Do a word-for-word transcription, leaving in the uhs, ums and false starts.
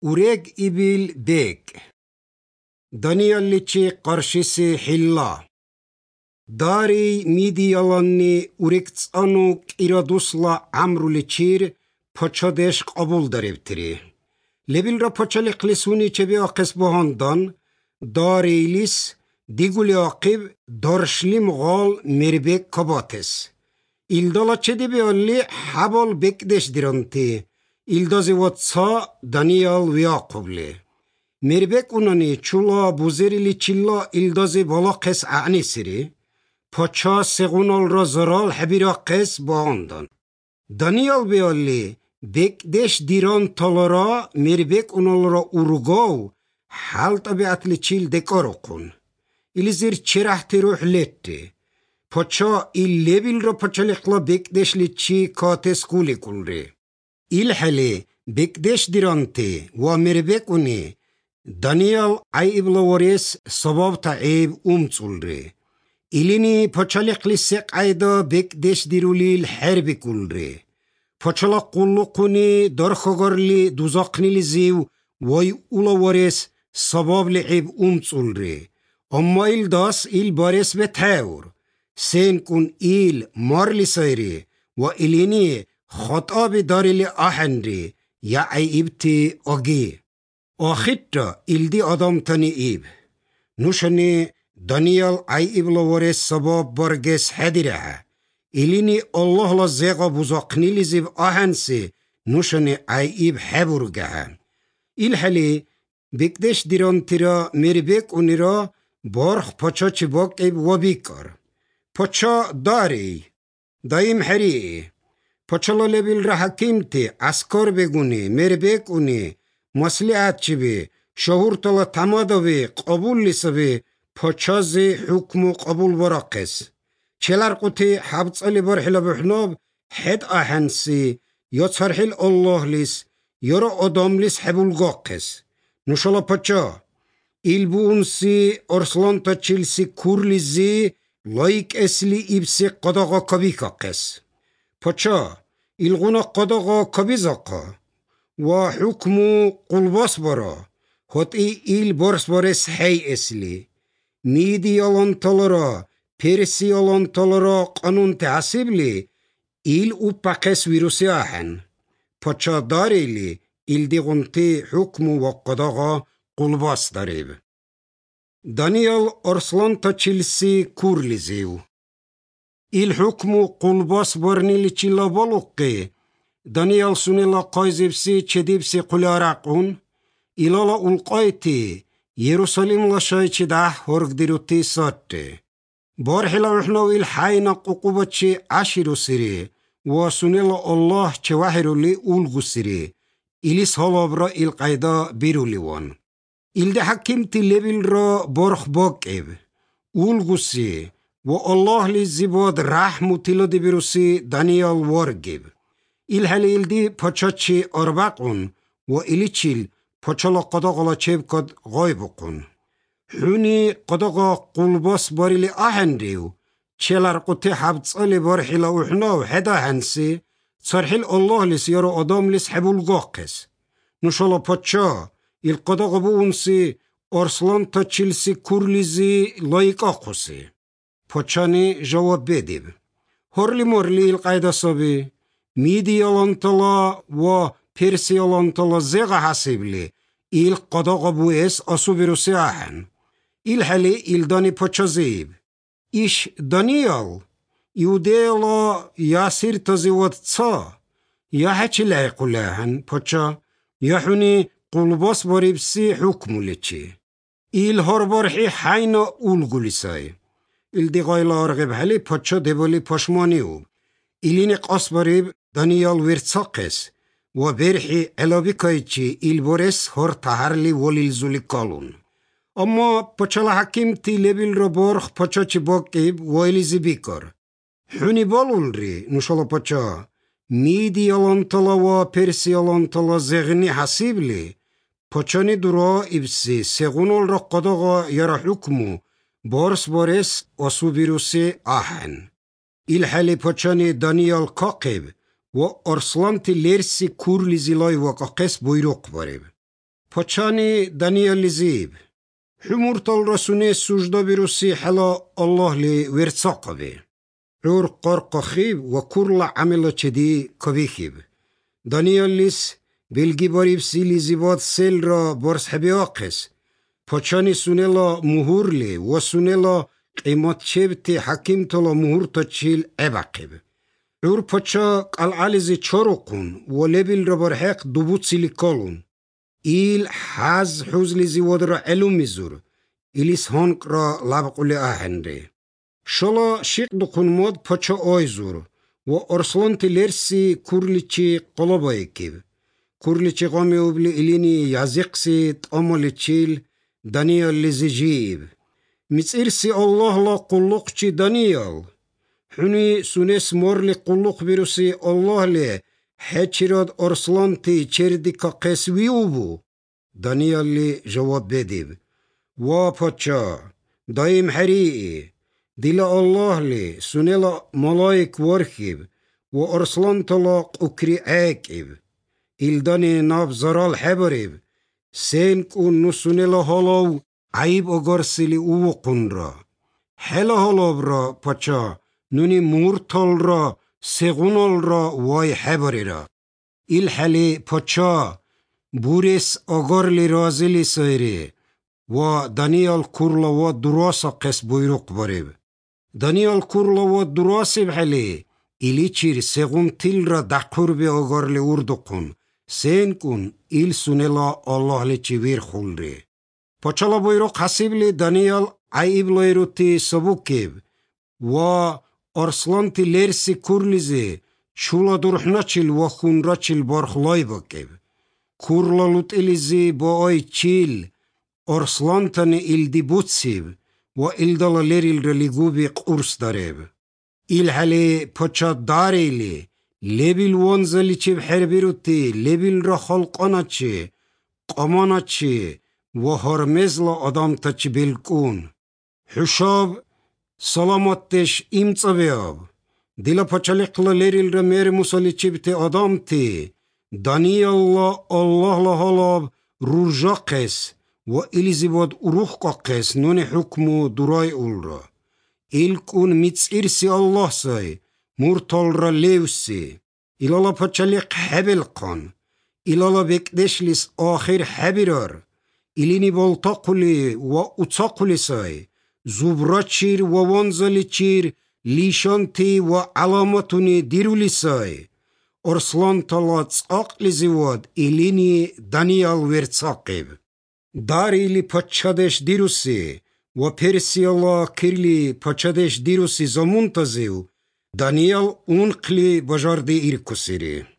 Ureg ibil beg. Daniel liçi qarşısı hilla. Dari midi yalanni urektsanu iradusla amru liçir paçadeş qabul darevtiri. Lebil ra paçalıklı suni çebi akes bohandan dari ilis diguli akib darşlim gal merbek kabates. İldala çedebi alli habal bekdeş diranti. İldazi vatsa Daniel viyaqubli. Merbek unani çula buzerili çilla ildazi balakes a'ni siri. Paça segunal ra zaral habira kes bohandan. Daniel bealli bekdeş diran talara merbek unalara urgav hal tabiatli çil dekarokun. İlizir çerahti ruhletti. Paça illebil ra paçalıkla bekdeşli çi kates kuli kulri. İlhali bekdeş diranti ve merbek uni Daniel ayibla vares sabab ta'ib umtsulri. İlini paçalıklı sek ayda bekdeş dirulil herbi kulri. Paçalak kullukuni darkhagarli duzaknili ziv vay ula vares sabab li'ib umtsulri. Amma il das il bares ve tevr. Sen kun il marli sayri ve ilini خطاب دارلی آهنری یا ایبتی آگی. آخیتا ایلدی آدم تانی ایب. نوشنی دانیال ایب لورس سباب برگس هدیره. ایلینی الله لزیقا بزاقنی لیزیب آهنسی نوشنی ایب حبورگه. ایل حلی بکدش دیران تیرا میربک اونیرا بارخ پچا چی باک ایب و بیکار. پچا داری. دایم حری. Paçala lebil ra hakimti, askar beguni, merbek uni, maslihat çibi, şahurtala tamadavi, qabulli sabi, paçazi hukmu qabul barakes. Çelar quti habtsali barhila buhnab, hed ahansi, yotsarhil Allahlis, yora adamlis habulgakes. Nuşala paça, ilbuunsi, orslanta çilsi kurlizi, layık esli ibsi qadaga kabikakes. Paça, ilguna qadaga kabizaqa wa hukmu qulbas bara hoti il bors bares hay esli midi yalantalara persi yalantalara qanun tahsibli il upaqes virusi ahan paça darili il digunti hukmu wa qadaga qulbas darib Daniel Arslan taçilsi kurliziv الحكم قلباس برنيل تشيلا بالوكي دانيال سونيلا قايزبسي تشديبسي قلارقون إلالا ألقايتي يروساليم لشاي تشداه هورق ديروتي ساتي بارحلا رحنو الحاينا قوقوبتشي عشيرو سيري وسونيلا الله تشواحرو لي أولغو سيري إليس هالابرا القايدا بيرو ليوان إلدي حكيمتي لبيل را بارخ باكيب أولغو سيري والله لزباد رحم تلادي بروسي دانيال وارجيب إلهالي إلدي پاچاچي أرباقون وإليچيل پاچالا قداغلا چيب قد غايبقون حوني قداغا قلباس باريلي آهنديو چلار قطي حبتصالي بارحيلا وحناو حدا هنسي صرحيل الله لسيارو أدام لس حبول غاقس نشالا پاچا القداغا بونسي أرسلان تاچيلسي كورليزي لايق آقوسي Paçani cevap bedib. Horli morli il-qayda sabi, midi yalantala ve persi yalantala zega hasibli, il-qadaga bu es asu virusi ahan. Il-hali il-dani paçazib. İş Daniel, yudela yasir tazivat tsa, ya haçilay kulahan paça, yahuni qulbas baribsi hukmu liçi. Il-horbarhi hayna ulgulisay. İldiğayla argib hali paça debali paşmaniu. İlini qasbarib Daniel virtsaqes ve berhi elabikayçi ilbores hor taharli volilzuli kalun. Ama paçala hakimti lebil raborx paçaçı bakib velizi bikar. Huni balulri nuşala paça. Midi yalantala ve persi yalantala zegni hasibli. Paçani dura ibsi segunol raqqadaga yara hukmu. بارس بارس أسو بيروسي آهن إلحالي پاچاني دانيال كاقب و أرسلان تليرسي كورلي زلاي وقاقس بويروق باريب Почани Даниэлли зиб. Хумуртал расуне сужда бируси хала Аллахли верцақаби. Ур қарқахиб ва курла амила чеди кавихиб. Даниэллис белги бариб сили зибад селра барс хабиақес. Почани сунела мухурли ва сунела قیمت چبتی حکیم تلا مهور تا چیل ابقیب. اور پچا قلعالیزی چارقون و لبیل را برحق دوبوت سیلی کالون. ایل حز حوزلیزی ود را علوم میزور. ایلیس هنگ را لبقولی آهنده. شلا شیق دقون ماد پچا آیزور و ارسلان تلرسی کرلیچی قلبای کیب. کرلیچی غامی اوبلی ایلینی یازیقسی تامالی چیل دانیالیزی جیب. متسيرسي الله لا قلقشي دانيال حني سونس مورلي قلق بيروسي الله لي حيشراد أرسلانتي چردكا قسويوبو دانيال لي جواب بديب واپچا دايم حريقي ديلا الله لي سونيلا ملايك وارخيب وأرسلانتلا قكري عاكيب إلداني ناب زرال حبريب سينك ونو سونيلا هلاو عیب اگرسیلی او قن را حلا حلاب را پچا نونی مورتال را سگونال را وای حبری را ایل حلی پچا بوریس اگرلی رازیلی سایری و دانیال کرلا و دراسا قس بویروق باریب دانیال کرلا و دراسیب حلی ایلی چیر سگون تیل را دقور بی اگرلی اردو کن سین کن ایل سونلا الله لی چویر خولری پچالا بویروق حسیبلی دانیال عیب لایروتی سبوکیب و ارسلانتی لرسی کرلیزی چولا درحنا چیل و خونرا چیل بارخلای بکیب کرلا لوت ایلیزی با آی چیل ارسلانتانی ایلدی بوتسیب و ایلدالا لیریل رلیگوبی قرص داریب ایل حلی پچا داریلی لیبیل وانزالی چیب حربیروتی لیبیل را خلقانا چی قمانا چی و هرمزلا آدم تچ بلکون حشاب سلامتش ایمت بیاب دیلا پچالیقلا لیریل را میر موسالی چیبت آدم تی دانیالا الله لحالاب رورجاقس و ایلیزی باد اروخ قاقس نون حکمو درای اول را ایلکون میتسیرسی الله سای مورتال را لیوسی ایلالا پچالیق حبل قان ایلالا بکدشلیس آخر حبیرار ایلینی بالتاقلی و اتاقلی سای زبرا چیر و وانزالی چیر لیشانتی و علامتونی دیرولی سای ارسلان تالات اقلی زیواد ایلینی دانیال ورتساقیب داریلی پچادش دیروسی و پرسیالا کرلی پچادش دیروسی زمونتازیو دانیال اونقلی بجاردی ایرکوسیری